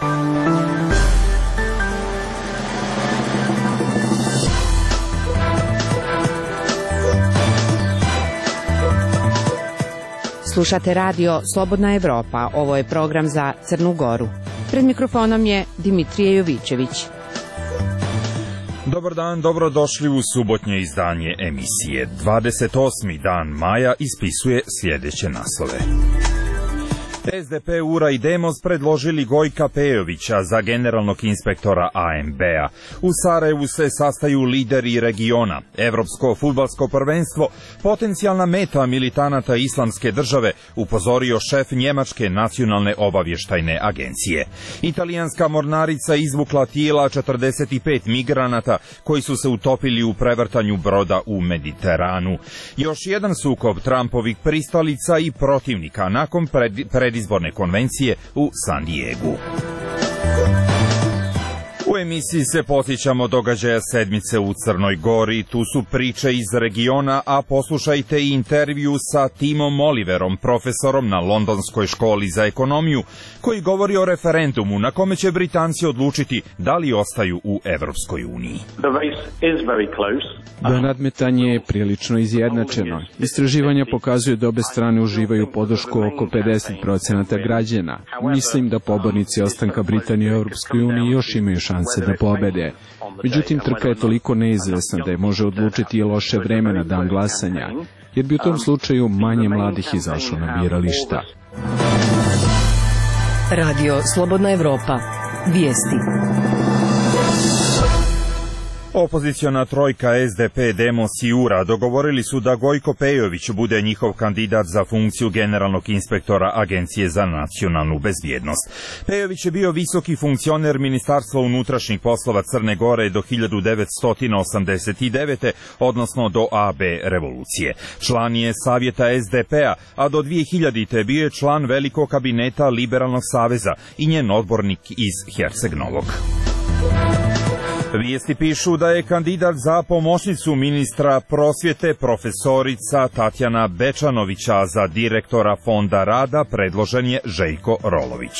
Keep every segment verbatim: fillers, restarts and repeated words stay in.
Slušate radio Slobodna Evropa, ovo je program za Crnu Goru. Pred mikrofonom je Dimitrije Jovićević. Dobar dan, dobrodošli u subotnje izdanje emisije. dvadeset osmi dan maja ispisuje sljedeće naslove. S D P, U R A i Demos predložili Gojka Pejovića za generalnog inspektora A M B-a. U Sarajevu se sastaju lideri regiona. Evropsko fudbalsko prvenstvo, potencijalna meta militanata Islamske države, upozorio šef Njemačke nacionalne obavještajne agencije. Italijanska mornarica izvukla tijela četrdeset pet migranata koji su se utopili u prevrtanju broda u Mediteranu. Još jedan sukob Trumpovih pristalica i protivnika nakon pred, predizborne konvencije u San Diegu. U emisiji se podsjećamo događaja sedmice u Crnoj Gori, tu su priče iz regiona, a poslušajte i intervju sa Timom Oliverom, profesorom na Londonskoj školi za ekonomiju, koji govori o referendumu na kome će Britanci odlučiti da li ostaju u Evropskoj uniji. Da, nadmetanje je prilično izjednačeno. Istraživanja pokazuju da obe strane uživaju podršku oko pedeset procenata građana. Mislim da pobornici ostanka Britanije u Evropskoj uniji još imaju šanse da pobede. Međutim, trka je toliko neizvesna da je može odlučiti i loše vreme na dan glasanja, jer bi u tom slučaju manje mladih izašlo na birališta. Radio Slobodna Evropa. Vijesti. Opoziciona trojka S D P, Demos i U R A dogovorili su da Gojko Pejović bude njihov kandidat za funkciju generalnog inspektora Agencije za nacionalnu bezbjednost. Pejović je bio visoki funkcioner Ministarstva unutrašnjih poslova Crne Gore do hiljadu devetsto osamdeset devete. odnosno do A B revolucije. Član je Savjeta S D P-a, a do dvije hiljadite. bio je član velikog kabineta Liberalnog saveza i njen odbornik iz Herceg Novog. Vijesti pišu da je kandidat za pomoćnicu ministra prosvjete profesorica Tatjana Bečanovića, za direktora Fonda rada predložen je Željko Rolović.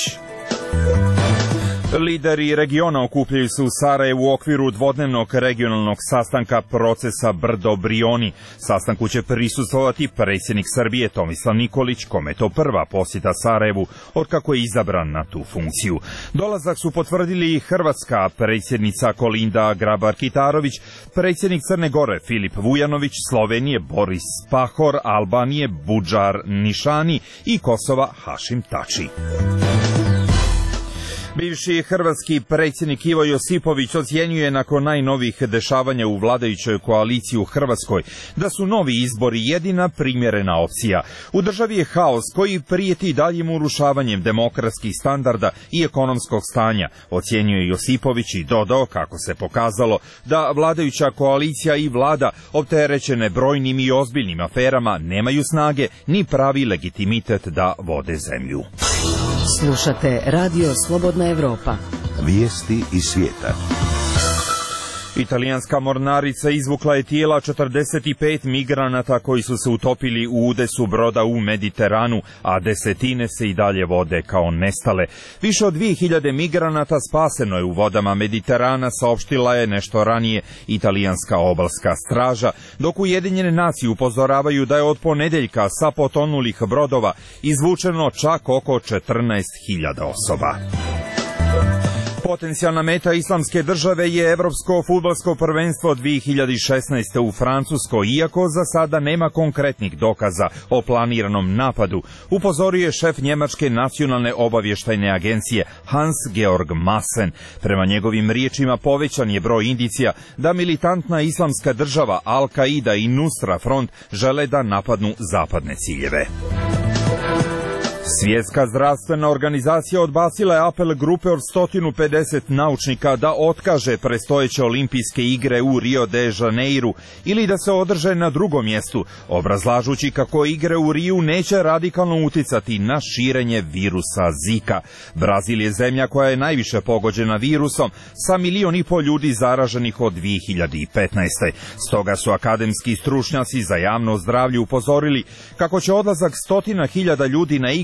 Lideri regiona okupljaju se u Sarajevu u okviru dvodnevnog regionalnog sastanka procesa Brdo-Brioni. Sastanku će prisustvovati predsjednik Srbije Tomislav Nikolić, kome je to prva posjeta Sarajevu otkako je izabran na tu funkciju. Dolazak su potvrdili i hrvatska predsjednica Kolinda Grabar-Kitarović, predsjednik Crne Gore Filip Vujanović, Slovenije Boris Pahor, Albanije Budžar Nišani i Kosova Hašim Tači. Bivši hrvatski predsjednik Ivo Josipović ocjenjuje nakon najnovijih dešavanja u vladajućoj koaliciji u Hrvatskoj da su novi izbori jedina primjerena opcija. U državi je haos koji prijeti daljim urušavanjem demokratskih standarda i ekonomskog stanja, ocjenjuje Josipović i dodao kako se pokazalo da vladajuća koalicija i vlada opterećene brojnim i ozbiljnim aferama nemaju snage ni pravi legitimitet da vode zemlju. Slušate Radio Slobodna Evropa. Vijesti iz svijeta. Italijanska mornarica izvukla je tijela četrdeset pet migranata koji su se utopili u udesu broda u Mediteranu, a desetine se i dalje vode kao nestale. Više od dvije hiljade migranata spaseno je u vodama Mediterana, saopštila je nešto ranije italijanska obalska straža, dok Ujedinjene nacije upozoravaju da je od ponedjeljka sa potonulih brodova izvučeno čak oko četrnaest hiljada osoba. Potencijalna meta Islamske države je Evropsko fudbalsko prvenstvo dvije hiljade šesnaeste. u Francuskoj, iako za sada nema konkretnih dokaza o planiranom napadu, upozorio je šef Njemačke nacionalne obavještajne agencije Hans-Georg Maassen. Prema njegovim riječima povećan je broj indicija da militantna Islamska država, Al-Qaida i Nusra Front žele da napadnu zapadne ciljeve. Svjetska zdravstvena organizacija odbacila je apel grupe od sto pedeset naučnika da otkaže predstojeće olimpijske igre u Rio de Janeiru ili da se održe na drugom mjestu, obrazlažući kako igre u Riju neće radikalno uticati na širenje virusa Zika. Brazil je zemlja koja je najviše pogođena virusom, sa milion i pol ljudi zaraženih od dvije hiljade petnaeste. Stoga su akademski stručnjaci za javno zdravlje upozorili kako će odlazak stotina hiljada ljudi na igre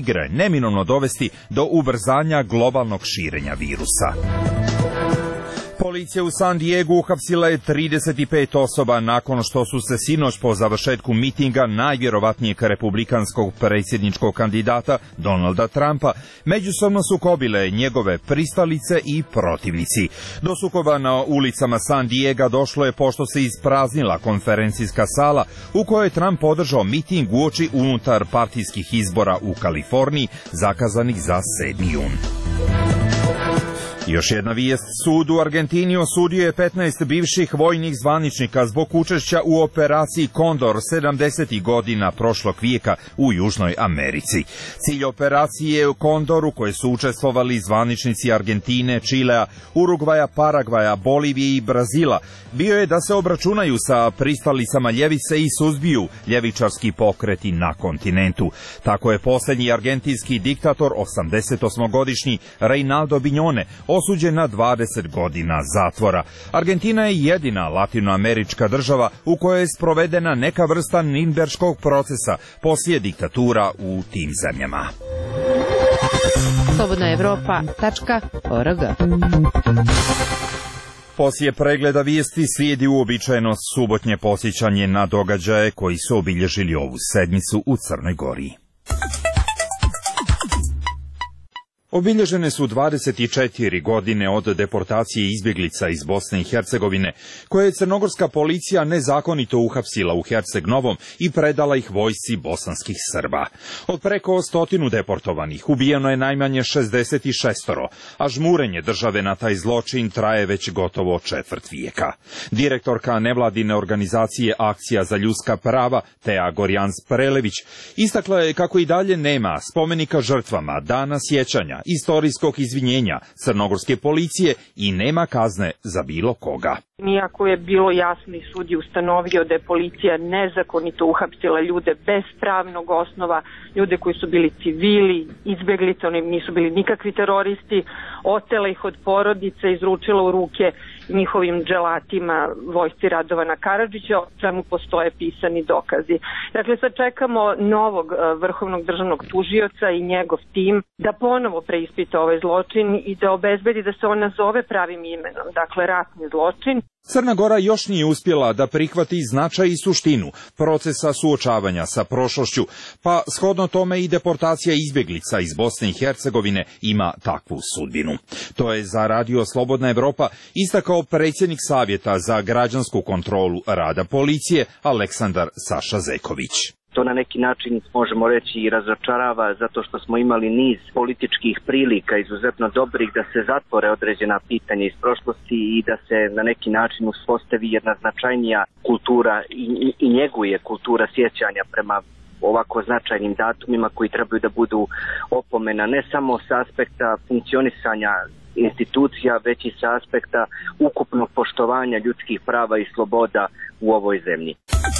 igre neminovno dovesti do ubrzanja globalnog širenja virusa. Policija u San Diegu uhapsila je trideset pet osoba nakon što su se sinoć po završetku mitinga najvjerovatnijeg republikanskog predsjedničkog kandidata Donalda Trumpa međusobno sukobile njegove pristalice i protivnici. Do sukoba na ulicama San Diega došlo je pošto se ispraznila konferencijska sala u kojoj je Trump održao miting uoči unutar partijskih izbora u Kaliforniji zakazanih za sedmi jun. Još jedna vijest, sud u Argentini osudio je petnaest bivših vojnih zvaničnika zbog učešća u operaciji Kondor sedamdesetih godina prošlog vijeka u Južnoj Americi. Cilj operacije u Kondor u kojoj su učestvovali zvaničnici Argentine, Čilea, Urugvaja, Paragvaja, Bolivije i Brazila bio je da se obračunaju sa pristalicama ljevice i suzbiju ljevičarski pokreti na kontinentu. Tako je posljednji argentinski diktator, osamdesetosmogodišnji Reinaldo Bignone, osuđen na dvadeset godina zatvora. Argentina je jedina latinoamerička država u kojoj je sprovedena neka vrsta Nirnberškog procesa poslije diktatura u tim zemljama. slobodna evropa tačka org. Poslije pregleda vijesti slijedi uobičajeno subotnje posjećanje na događaje koji su obilježili ovu sedmicu u Crnoj Gori. Obilježene su dvadeset četiri godine od deportacije izbjeglica iz Bosne i Hercegovine, koje je crnogorska policija nezakonito uhapsila u Herceg Novom i predala ih vojsci bosanskih Srba. Od preko stotinu deportovanih ubijeno je najmanje šezdeset šest, a žmurenje države na taj zločin traje već gotovo četvrt vijeka. Direktorka nevladine organizacije Akcija za ljudska prava, Tea Gorjans Prelević, istakla je kako i dalje nema spomenika žrtvama, dana sjećanja, istorijskog izvinjenja crnogorske policije i nema kazne za bilo koga. Iako je bilo jasno i sud je ustanovio da je policija nezakonito uhapsila ljude bez pravnog osnova, ljude koji su bili civili, izbjeglice, oni nisu bili nikakvi teroristi, otela ih od porodice, izručila u ruke njihovim dželatima vojsci Radovana Karadžića, o čemu postoje pisani dokazi. Dakle, sad čekamo novog vrhovnog državnog tužioca i njegov tim da ponovo preispita ovaj zločin i da obezbedi da se on nazove pravim imenom, dakle ratni zločin. Crna Gora još nije uspjela da prihvati značaj i suštinu procesa suočavanja sa prošlošću, pa shodno tome i deportacija izbjeglica iz Bosne i Hercegovine ima takvu sudbinu. To je za Radio Slobodna Evropa istakao predsjednik Savjeta za građansku kontrolu rada policije Aleksandar Saša Zeković. To na neki način možemo reći i razočarava zato što smo imali niz političkih prilika izuzetno dobrih da se zatvore određena pitanja iz prošlosti i da se na neki način uspostavi jedna značajnija kultura i, i, i njeguje kultura sjećanja prema ovako značajnim datumima koji trebaju da budu opomena ne samo sa aspekta funkcionisanja institucija, već i sa aspekta ukupnog poštovanja ljudskih prava i sloboda u ovoj zemlji.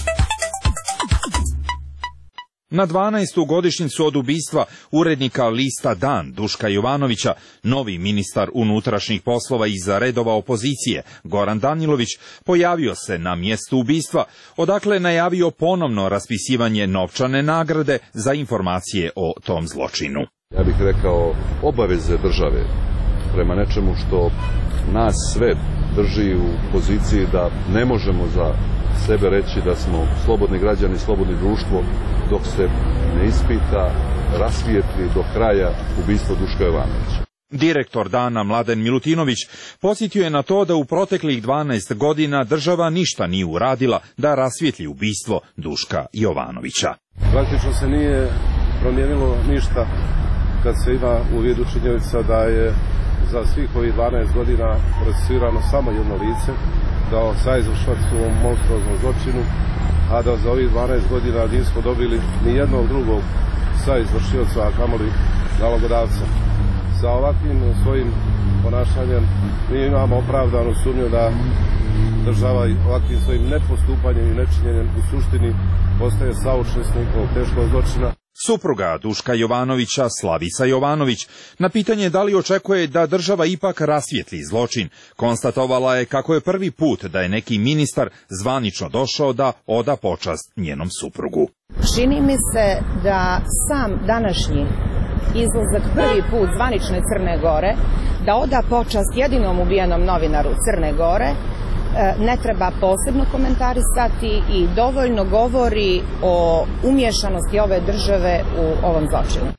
Na dvanaestu godišnjicu od ubistva urednika lista Dan Duška Jovanovića, novi ministar unutrašnjih poslova iz redova opozicije Goran Danilović pojavio se na mjestu ubistva, odakle najavio ponovno raspisivanje novčane nagrade za informacije o tom zločinu. Ja bih rekao obaveze države prema nečemu što nas sve drži u poziciji da ne možemo za sebe reći da smo slobodni građani, slobodni društvo, dok se ne ispita, rasvijetli do kraja ubistvo Duška Jovanovića. Direktor Dana Mladen Milutinović podsjetio je na to da u proteklih dvanaest godina država ništa nije uradila da rasvijetli ubistvo Duška Jovanovića. Praktično se nije promijenilo ništa kad se ima u vidu činjenica da je za svih ovih dvanaest godina procesuirano samo jedno lice, da saizvršilac u ovom monstruoznom zločinu, a da za ovih dvanaest godina nismo dobili ni jednog drugog saizvršioca, a kamoli nalogodavca. Sa ovakvim svojim ponašanjem mi imamo opravdanu sumnju da država ovakvim svojim nepostupanjem i nečinjenjem u suštini postaje saučesnik ovog teškog zločina. Supruga Duška Jovanovića, Slavica Jovanović, na pitanje da li očekuje da država ipak rasvijetli zločin, konstatovala je kako je prvi put da je neki ministar zvanično došao da oda počast njenom suprugu. Čini mi se da sam današnji izlazak prvi put zvanične Crne Gore, da oda počast jedinom ubijenom novinaru Crne Gore, ne treba posebno komentarisati i dovoljno govori o umješanosti ove države u ovom zločinu.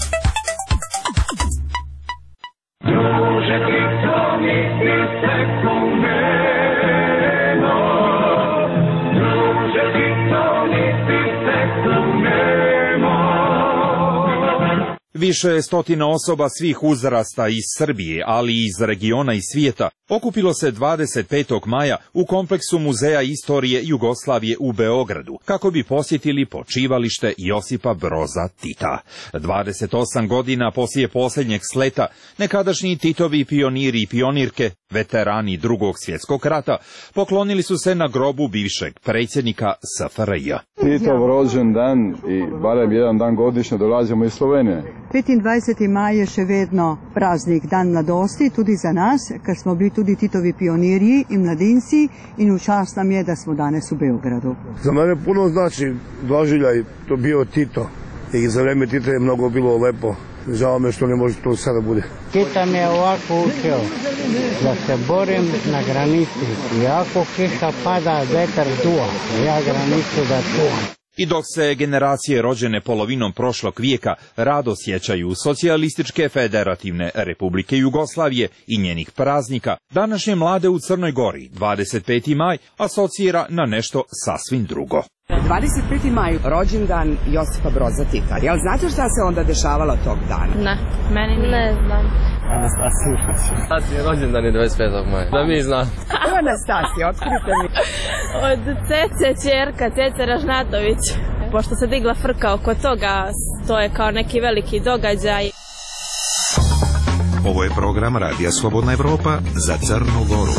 Više stotina osoba svih uzrasta iz Srbije, ali i iz regiona i svijeta, okupilo se dvadeset petog maja u kompleksu Muzeja istorije Jugoslavije u Beogradu, kako bi posjetili počivalište Josipa Broza Tita. dvadeset osam godina poslije posljednjeg sleta, nekadašnji Titovi pioniri i pionirke, veterani Drugog svjetskog rata, poklonili su se na grobu bivšeg predsjednika S F R J. Titov rođendan i barem jedan dan godišnje dolazimo iz Slovenije. petindvajseti maj je še vedno praznik, dan mladosti, tudi za nas, ker smo bili tudi Titovi pionirji in mladinci in v čast nam je, da smo danes u Beogradu. Za mene puno znači doživljaj, to bio Tito i za vreme Tita je mnogo bilo lepo. Žao me što ne može to sada bude. Tita me ovako učio da se borim na granici i ako kiša pada, vetar duva, ja granicu da čuvam. I dok se generacije rođene polovinom prošlog vijeka rado sjećaju socijalističke federativne Republike Jugoslavije i njenih praznika, današnje mlade u Crnoj Gori dvadeset peti maj asocira na nešto sasvim drugo. dvadeset peti maj, rođendan Josipa Broza Tita. Jel znate šta se onda dešavalo tog dana? Ne, meni ne znam. Anastasija. Anastasija rođendan je dvadeset petog maja. Da mi znam. Evo Anastasija, otkrite mi. Od Cece ćerka, Cece Ražnatović. Pošto se digla frka oko toga, to je kao neki veliki događaj. Ovo je program Radija Slobodna Evropa za Crnu Goru.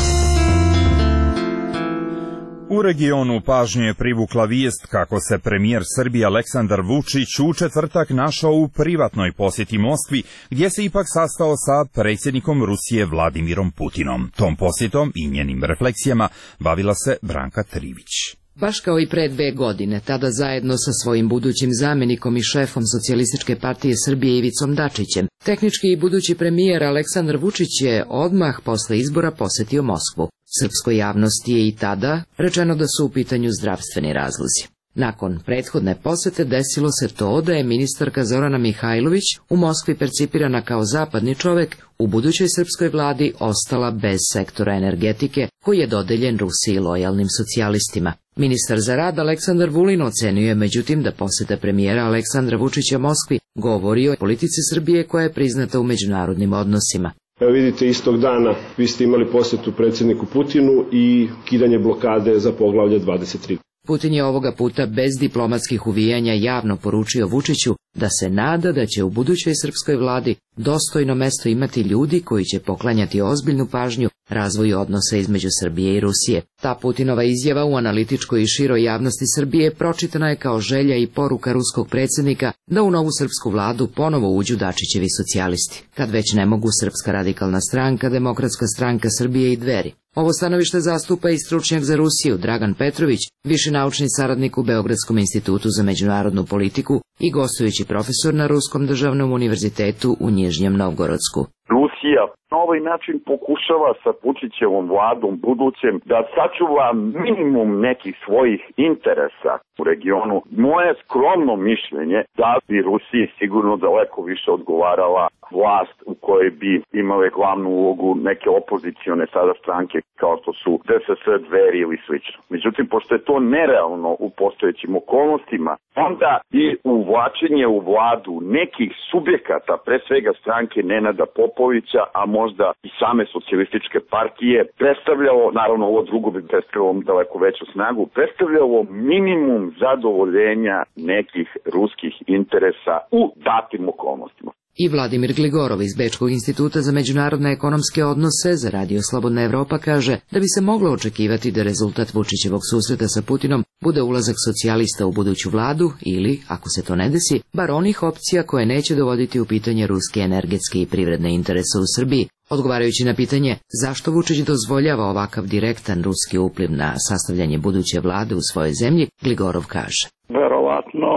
U regionu pažnju je privukla vijest kako se premijer Srbije Aleksandar Vučić u četvrtak našao u privatnoj posjeti Moskvi, gdje se ipak sastao sa predsjednikom Rusije Vladimirom Putinom. Tom posjetom i njenim refleksijama bavila se Branka Trivić. Baš kao i pre dve godine, tada zajedno sa svojim budućim zamjenikom i šefom Socijalističke partije Srbije Ivicom Dačićem, tehnički i budući premijer Aleksandar Vučić je odmah posle izbora posjetio Moskvu. Srpskoj javnosti je i tada rečeno da su u pitanju zdravstveni razlozi. Nakon prethodne posete desilo se to da je ministarka Zorana Mihajlović, u Moskvi percipirana kao zapadni čovek, u budućoj srpskoj vladi ostala bez sektora energetike koji je dodeljen Rusiji lojalnim socijalistima. Ministar za rad Aleksandar Vulin ocenio je međutim da posjeta premijera Aleksandra Vučića Moskvi govori o politici Srbije koja je priznata u međunarodnim odnosima. Evo vidite, istog dana vi ste imali posjetu predsjedniku Putinu i kidanje blokade za poglavlje dvadeset tri. Putin je ovoga puta bez diplomatskih uvijanja javno poručio Vučiću da se nada da će u budućoj srpskoj vladi dostojno mesto imati ljudi koji će poklanjati ozbiljnu pažnju razvoju odnosa između Srbije i Rusije. Ta Putinova izjava u analitičkoj i široj javnosti Srbije pročitana je kao želja i poruka ruskog predsjednika da u novu srpsku vladu ponovo uđu Dačićevi socijalisti, kad već ne mogu Srpska radikalna stranka, Demokratska stranka Srbije i Dveri. Ovo stanovište zastupa i stručnjak za Rusiju Dragan Petrović, viši naučni saradnik u Beogradskom institutu za međunarodnu politiku i gostujući profesor na Ruskom državnom univerzitetu u Nižnjem Novgorodsku. Rusija na ovaj način pokušava sa Vučićevom vladom budućem da sačuva minimum nekih svojih interesa u regionu. Moje skromno mišljenje da bi Rusiji sigurno daleko više odgovarala vlast u kojoj bi imale glavnu ulogu neke opozicione sada stranke kao što su D S S, Dveri ili slično. Međutim, pošto je to nerealno u postojećim okolnostima, onda i uvlačenje u vladu nekih subjekata, pre svega stranke Nenada Popovića, a možda i same socijalističke partije, predstavljalo, naravno ovo drugo bi predstavljalo daleko veću snagu, predstavljalo minimum zadovoljenja nekih ruskih interesa u datim okolnostima. I Vladimir Gligorov iz Bečkog instituta za međunarodne ekonomske odnose za Radio Slobodna Evropa kaže da bi se moglo očekivati da rezultat Vučićevog susreta sa Putinom bude ulazak socijalista u buduću vladu ili, ako se to ne desi, bar onih opcija koje neće dovoditi u pitanje ruske energetske i privredne interese u Srbiji. Odgovarajući na pitanje zašto Vučić dozvoljava ovakav direktan ruski upliv na sastavljanje buduće vlade u svojoj zemlji, Gligorov kaže. Verovatno zbog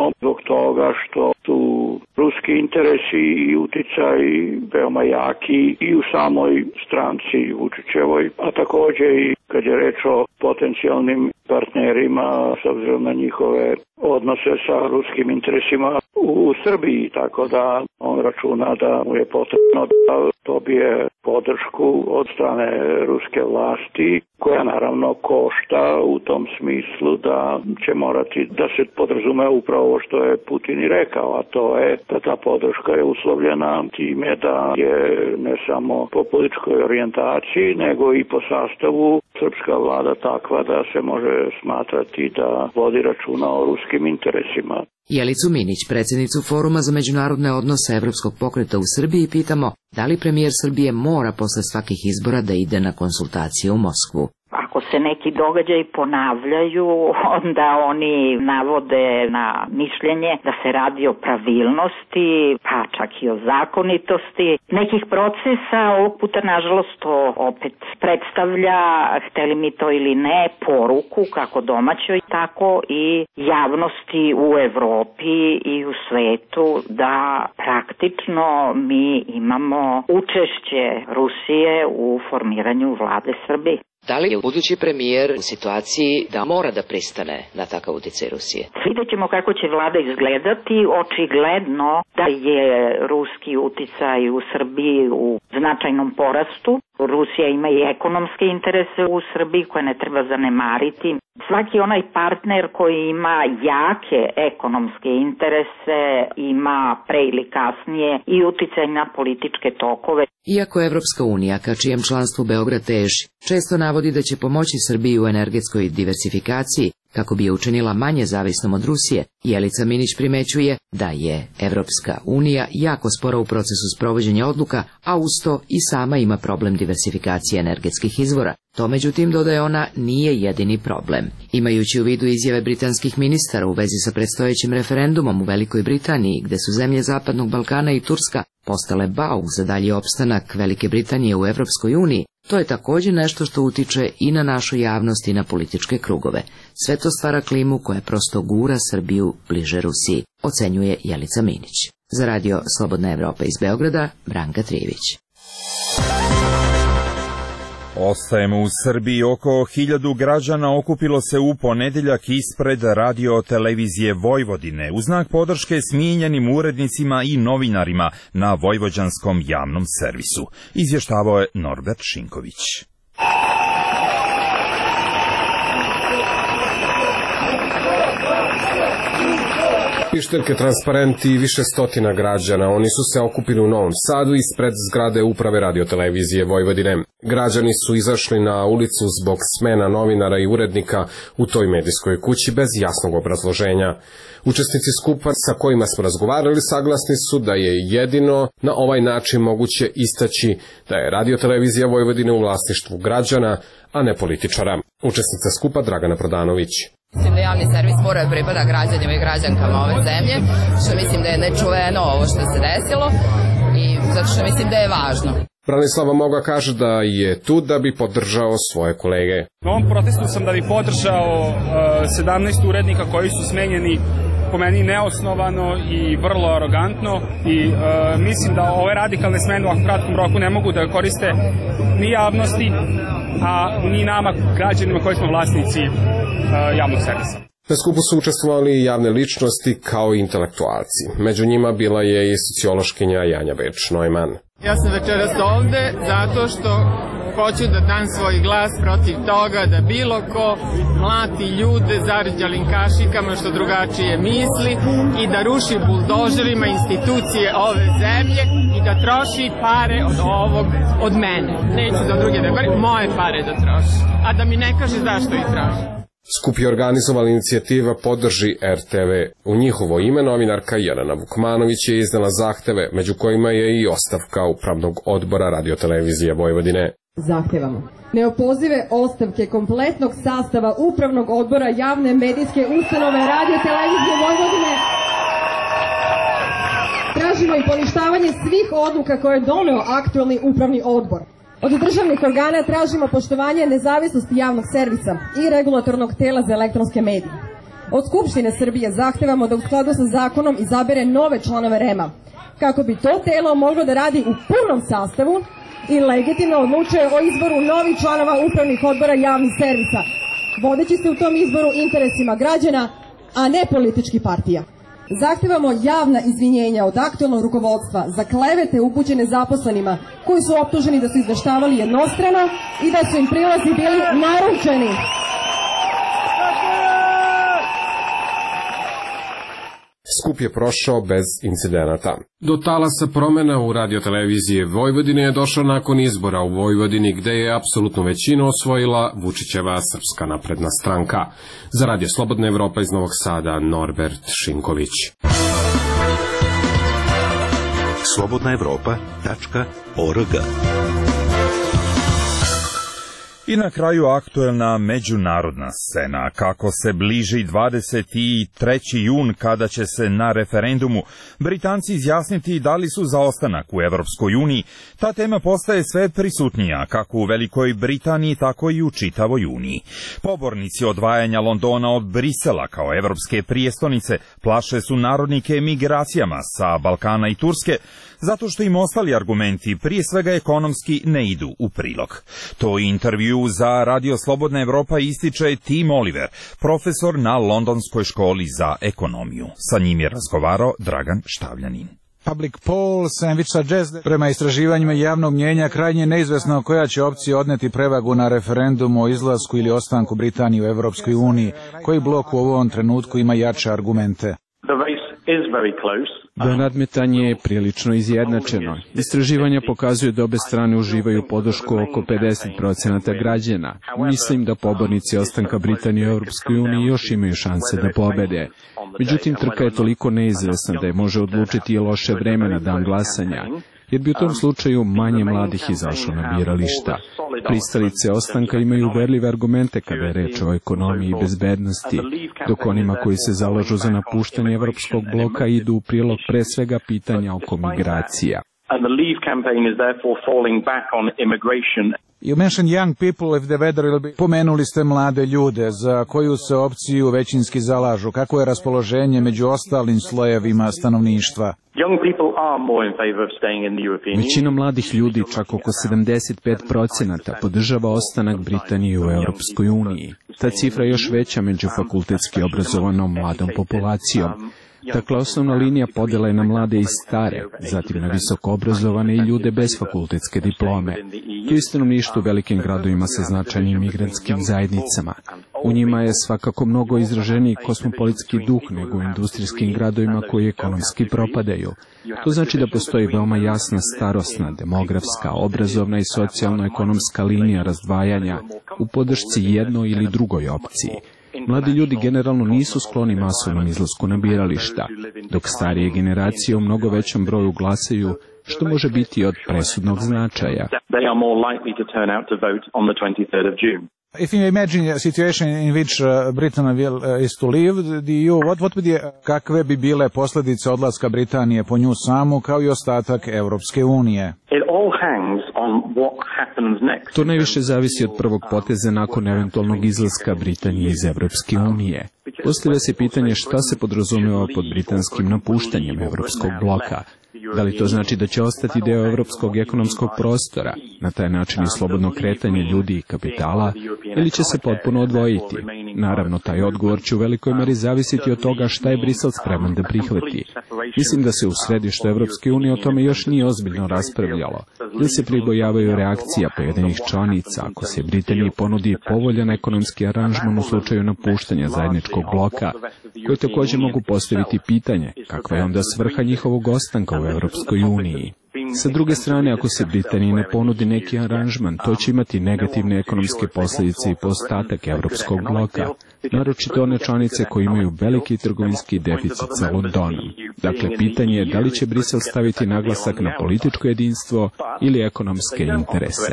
toga što su ruski interesi i uticaj veoma jaki i u samoj stranci Vučićevoj, a takođe i kad je reč o potencijalnim partnerima s obzirom na njihove odnose sa ruskim interesima u Srbiji, tako da on računa da mu je potrebno da dobije podršku od strane ruske vlasti, koja naravno košta u tom smislu da će morati da se podrazume upravo ovo što je Putin i rekao, a to je da ta podrška je uslovljena time da je ne samo po političkoj orijentaciji, nego i po sastavu srpska vlada takva da se može smatrati da vodi računa o ruskim interesima. Jelicu Minić, predsjednicu Foruma za međunarodne odnose Evropskog pokreta u Srbiji, pitamo da li premijer Srbije mora posle svakih izbora da ide na konsultacije u Moskvu. Ako se neki događaji ponavljaju, onda oni navode na mišljenje da se radi o pravilnosti, pa čak i o zakonitosti nekih procesa. Ovog puta, nažalost, to opet predstavlja, hteli mi to ili ne, poruku kako domaćoj, tako i javnosti u Evropi i u svetu da praktično mi imamo učešće Rusije u formiranju vlade Srbije. Da li je budući premijer u situaciji da mora da pristane na takav uticaj Rusije? Vidjet ćemo kako će vlada izgledati. Očigledno da je ruski uticaj u Srbiji u značajnom porastu. Rusija ima i ekonomske interese u Srbiji koje ne treba zanemariti. Svaki onaj partner koji ima jake ekonomske interese ima pre ili kasnije i uticaj na političke tokove. Iako Evropska unija, ka čijem članstvu Beograd teži, često navodi da će pomoći Srbiji u energetskoj diversifikaciji, kako bi je učinila manje zavisnom od Rusije, Jelica Minić primećuje da je Evropska unija jako spora u procesu sprovođenja odluka, a uz to i sama ima problem diversifikacije energetskih izvora. To, međutim, dodaje ona, nije jedini problem. Imajući u vidu izjave britanskih ministara u vezi sa predstojećim referendumom u Velikoj Britaniji, gde su zemlje Zapadnog Balkana i Turska postale bauk za dalji opstanak Velike Britanije u Evropskoj uniji, to je također nešto što utiče i na našu javnost i na političke krugove. Sve to stvara klimu koja prosto gura Srbiju bliže Rusiji, ocenjuje Jelica Minić. Za radio Slobodna Evropa iz Beograda, Branka Trijević. Ostajemo u Srbiji. Oko hiljadu građana okupilo se u ponedeljak ispred radio televizije Vojvodine u znak podrške smijenjenim urednicima i novinarima na vojvođanskom javnom servisu. Izvještavao je Norbert Šinković. Pišteljke, transparenti i više stotina građana. Oni su se okupili u Novom Sadu ispred zgrade uprave radiotelevizije Vojvodine. Građani su izašli na ulicu zbog smena novinara i urednika u toj medijskoj kući bez jasnog obrazloženja. Učesnici skupa sa kojima smo razgovarali saglasni su da je jedino na ovaj način moguće istaći da je radiotelevizija Vojvodine u vlasništvu građana, a ne političara. Učesnica skupa Dragana Prodanović. Mislim da javni servis mora da pripada građanima i građankama ove zemlje, što mislim da je nečuveno ovo što se desilo i zato što mislim da je važno. Branislava Moga kaže da je tu da bi podržao svoje kolege. Na ovom protestu sam da bi podržao uh, sedamnaest urednika koji su smenjeni po meni neosnovano i vrlo arogantno i uh, mislim da ove radikalne smene u kratkom roku ne mogu da koriste ni javnosti, a ni nama građanima koji smo vlasnici uh, javnog servisa. Na skupu su učestvovali i javne ličnosti kao i intelektualci. Među njima bila je i sociološkinja Janja Beč-Neumann. Ja sam večeras ovde zato što hoću da dam svoj glas protiv toga da bilo ko mlati ljude zarđalim kašikama što drugačije misli i da ruši buldožerima institucije ove zemlje i da troši pare od ovog, od mene. Neću za druge da govorim, moje pare da troši, a da mi ne kaže zašto ih troši. Skup je organizovala inicijativa Podrži er te ve. U njihovo ime novinarka Jelena Vukmanović je iznala zahteve, među kojima je i ostavka upravnog odbora radiotelevizije Vojvodine. Zahtevamo neopozive ostavke kompletnog sastava upravnog odbora javne medijske ustanove radiotelevizije Vojvodine. Tražimo i poništavanje svih odluka koje je doneo aktuelni upravni odbor. Od državnih organa tražimo poštovanje nezavisnosti javnog servisa i regulatornog tela za elektronske medije. Od Skupštine Srbije zahtevamo da u skladu sa zakonom izabere nove članove R E M-a, kako bi to telo moglo da radi u punom sastavu i legitimno odlučuje o izboru novih članova upravnih odbora javnih servisa, vodeći se u tom izboru interesima građana, a ne političkih partija. Zahtevamo javna izvinjenja od aktualnog rukovodstva za klevete upućene zaposlenima koji su optuženi da su izveštavali jednostrano i da su im prilazi bili naručeni. Skup je prošao bez incidenata. Do talasa promena u radiotelevizije Vojvodine je došao nakon izbora u Vojvodini, gde je apsolutnu većinu osvojila Vučićeva Srpska napredna stranka. Za Radio Slobodna Evropa iz Novog Sada, Norbert Šinković. slobodna evropa tačka org. I na kraju aktuelna međunarodna scena. Kako se bliži dvadeset treći jun, kada će se na referendumu Britanci izjasniti da li su za ostanak u Evropskoj uniji, ta tema postaje sve prisutnija, kako u Velikoj Britaniji, tako i u čitavoj Uniji. Pobornici odvajanja Londona od Brisela kao evropske prijestonice plaše su narodnike emigracijama sa Balkana i Turske, zato što im ostali argumenti, prije svega ekonomski, ne idu u prilog. To intervju za Radio Slobodna Evropa ističe Tim Oliver, profesor na Londonskoj školi za ekonomiju. Sa njim je razgovarao Dragan Štavljanin. Public polls and which suggest that prema istraživanjima javnog mnjenja krajnje neizvesno koja će opcija odneti prevagu na referendumu o izlasku ili ostanku Britanije u Evropskoj uniji. Koji blok u ovom trenutku ima jače argumente? Da nadmetanje je prilično izjednačeno. Istraživanja pokazuju da obe strane uživaju podršku oko pedeset procenata građana. Mislim da pobornici ostanka Britanije u Europskoj uniji još imaju šanse da pobede. Međutim, trka je toliko neizvesna da je može odlučiti i loše vreme na dan glasanja, jer bi u tom slučaju manje mladih izašlo na birališta. Pristalice ostanka imaju uverljive argumente kada je reč o ekonomiji i bezbednosti, dok onima koji se zalažu za napuštanje evropskog bloka idu u prilog pre svega pitanja oko migracija. You mentioned young people if the weather will be... Pomenuli ste mlade ljude, za koju se opciju većinski zalažu. Kako je raspoloženje među ostalim slojevima stanovništva? Većina mladih ljudi, čak oko sedamdeset pet procenata, podržava ostanak Britanije u Europskoj uniji. Ta cifra je još veća među fakultetski obrazovanom mladom populacijom. Dakle, osnovna linija podela je na mlade i stare, zatim na visoko obrazovane i ljude bez fakultetske diplome. Tu je stanovništvo u velikim gradovima sa značajnim migrantskim zajednicama. U njima je svakako mnogo izraženiji kosmopolitski duh nego u industrijskim gradovima koji ekonomski propadaju. To znači da postoji veoma jasna starosna, demografska, obrazovna i socijalno-ekonomska linija razdvajanja u podršci jednoj ili drugoj opciji. Mladi ljudi generalno nisu skloni masovnom izlasku na birališta, dok starije generacije u mnogo većem broju glasaju, što može biti od presudnog značaja. If you imagine a situation in which uh, Britain will uh, is to leave the E U, what, what would be, kakve bi bile posljedice odlaska Britanije po nju samu, kao i ostatak Evropske unije? To najviše zavisi od prvog poteza nakon eventualnog izlaska Britanije iz Evropske unije. Postavlja se pitanje šta se podrazumeva pod britanskim napuštanjem Evropskog bloka. Da li to znači da će ostati deo evropskog ekonomskog prostora, na taj način i slobodno kretanje ljudi i kapitala, ili će se potpuno odvojiti? Naravno, taj odgovor će u velikoj meri zavisiti od toga šta je Brisel spreman da prihvati. Mislim da se u središtu Evropske unije o tome još nije ozbiljno raspravljalo, ili se pribojavaju reakcija pojedinih članica ako se Britaniji ponudi povoljan ekonomski aranžman u slučaju napuštanja zajedničkog bloka, koji također mogu postaviti pitanje kakva je onda svrha njihovog ostanka u Evropskoj uniji. Sa druge strane, ako se Britaniji ne ponudi neki aranžman, to će imati negativne ekonomske posljedice i po ostatak Evropskog bloka, naročito one članice koje imaju veliki trgovinski deficit sa Londonom. Dakle, pitanje je da li će Brisel staviti naglasak na političko jedinstvo ili ekonomske interese.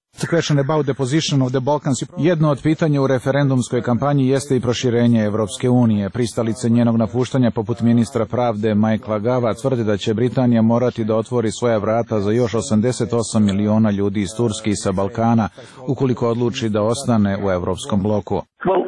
Jedno od pitanja u referendumskoj kampanji jeste i proširenje Evropske unije. Pristalice njenog napuštanja, poput ministra pravde Michaela Gova, tvrde da će Britanija morati da otvori svoja vrata za još osamdeset osam miliona ljudi iz Turske i sa Balkana, ukoliko odluči da ostane u Evropskom bloku.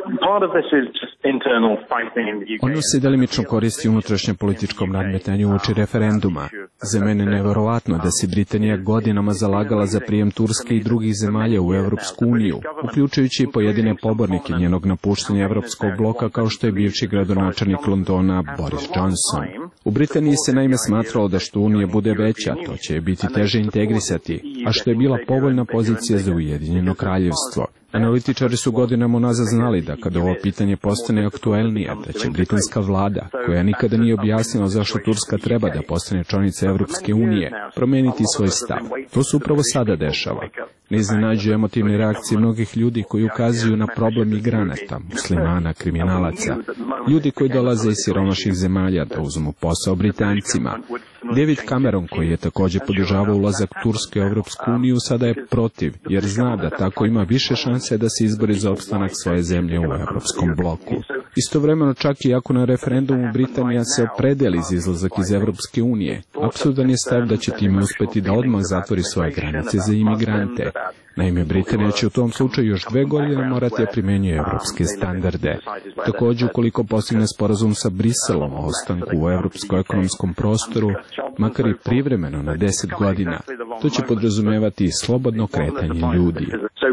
Ono se delimično koristi u unutrašnjem političkom nadmetanju uoči referenduma. Za mene je neverovatno da se Britanija godinama zalagala za prijem Turske i drugih zemalja u Evropsku uniju, uključujući i pojedine pobornike njenog napuštanja Evropskog bloka kao što je bivši gradonačelnik Londona Boris Johnson. U Britaniji se naime smatralo da što Unija bude veća, to će je biti teže integrisati, a što je bila povoljna pozicija za Ujedinjeno kraljevstvo. Analitičari su godinama unazad znali da kada ovo pitanje postane aktuelnije, da će britanska vlada, koja nikada nije objasnila zašto Turska treba da postane članica Evropske unije, promeniti svoj stav. To se upravo sada dešava. Ne iznenađuju emotivne reakcije mnogih ljudi koji ukazuju na problem migranata, muslimana, kriminalaca, ljudi koji dolaze iz siromašnih zemalja da uzmu posao Britancima. David Cameron, koji je također podržavao ulazak Turske u Evropsku uniju, sada je protiv, jer zna da tako ima više šanse da se izbori za opstanak svoje zemlje u Evropskom bloku. Istovremeno, čak i ako na referendumu Britanija se opredeli za izlazak iz Evropske unije, apsurdan je stav da će time uspeti da odmah zatvori svoje granice za imigrante. Naime, Britanija će u tom slučaju još dve godine morati da primenjuje evropske standarde. Također, ukoliko postigne sporazum sa Briselom o ostanku u evropskom ekonomskom prostoru, makar i privremeno na deset godina, to će podrazumevati i slobodno kretanje ljudi.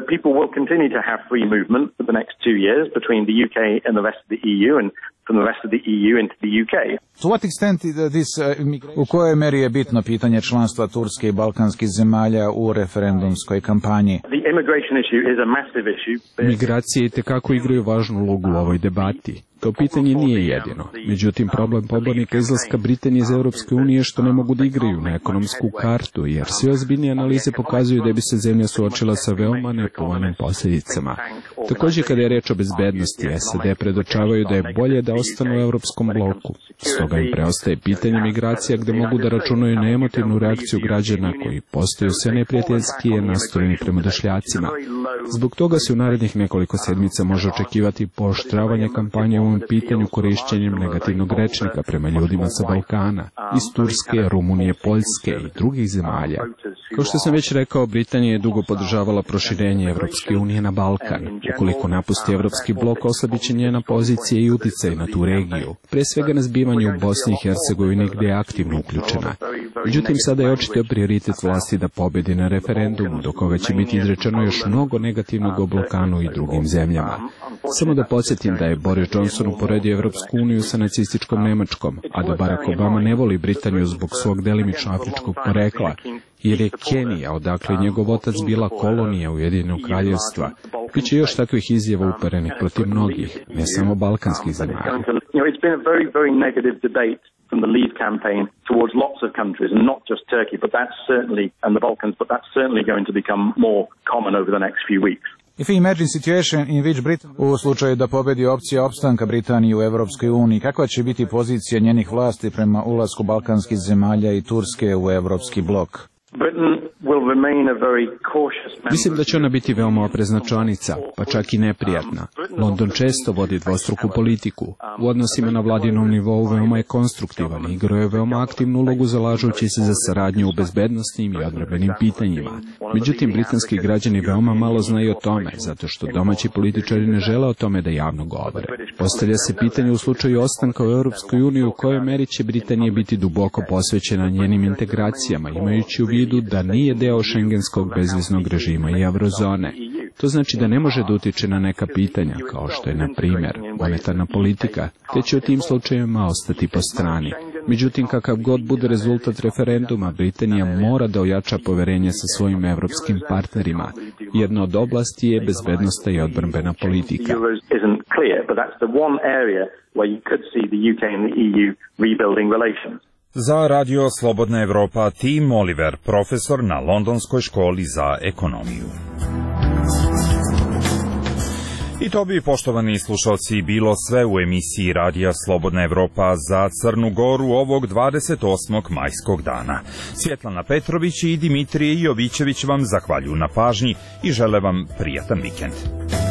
U kojoj meri je bitno pitanje članstva Turske i balkanskih zemalja u referendumskoj kampanji? Migracije itekako igraju važnu ulogu u ovoj debati. To pitanje nije jedino. Međutim, problem pobornika izlaska Britanije iz Europske unije je što ne mogu da igraju na ekonomsku kartu, jer sve ozbiljnije analize pokazuju da bi se zemlja suočila sa veoma nepovoljnim posljedicama. Također, kada je reč o bezbednosti, S A D predočavaju da je bolje da ostanu u Europskom bloku. Stoga im preostaje pitanje migracija gde mogu da računaju na emotivnu reakciju građana koji postaju sve neprijateljskije nastrojeni prema došljacima. Zbog toga se u narednih nekoliko sedmica može očekivati pooštravanje kampanje u ovom pitanju korišćenjem negativnog rečnika prema ljudima sa Balkana, iz Turske, Rumunije, Poljske i drugih zemalja. Kao što sam već rekao, Britanija je dugo podržavala proširenje Evropske unije na Balkan. Ukoliko napusti Evropski blok, oslabit će njena pozicija i uticaj na tu regiju, pre svega na zbivanje u Bosni i Hercegovini gdje je aktivno uključena. Međutim, sada je očito prioritet vlasti da pobedi na referendumu, do koga će biti izrečeno još mnogo negativnog o Balkanu i drugim zemljama. Samo da podsjetim da je Boris Johnson uporedio Evropsku uniju sa nacističkom Nemačkom, a da Barack Obama ne voli Britaniju zbog svog delimično afričkog porekla, jer je Kenija, odakle je njegov otac bila kolonija Ujedinjenog kraljevstva. Biće još takvih izjava uperenih protiv mnogih, ne samo balkanskih zemalja. from the Leave campaign towards lots of countries, and not just Turkey, but that's certainly, and the Balkans, but that's certainly going to become more common over the next few weeks. If you imagine situation in which Britain, u slučaju da pobedi opcija opstanka Britanije u Evropskoj uniji, kakva će biti pozicija njenih vlasti prema ulasku balkanskih zemalja i Turske u Evropski blok? Mislim da će ona biti veoma oprezna članica, pa čak i neprijatna. London često vodi dvostruku politiku. U odnosima na vladinom nivou veoma je konstruktivan i igrao je veoma aktivnu ulogu zalažući se za saradnju u bezbednosnim i odbrambenim pitanjima. Međutim, britanski građani veoma malo znaju o tome, zato što domaći političari ne žele o tome da javno govore. Postavlja se pitanje u slučaju ostanka u Europskoj uniji u kojoj meri će Britanija biti duboko posvećena njenim integracijama, imajući u vidu da nije deo šengenskog bezviznog režima i eurozone. To znači da ne može da utiče na neka pitanja, kao što je, na primjer, monetarna politika, te će u tim slučajevima ostati po strani. Međutim, kakav god bude rezultat referenduma, Britanija mora da ojača poverenje sa svojim evropskim partnerima. Jedna od oblasti je bezbednosna i odbrambena politika. Za Radio Slobodna Evropa, Tim Oliver, profesor na Londonskoj školi za ekonomiju. I to bi, poštovani slušalci, bilo sve u emisiji Radija Slobodna Evropa za Crnu Goru ovog dvadeset osmog majskog dana. Svjetlana Petrović i Dimitrije Jovićević vam zahvaljuju na pažnji i žele vam prijatan vikend.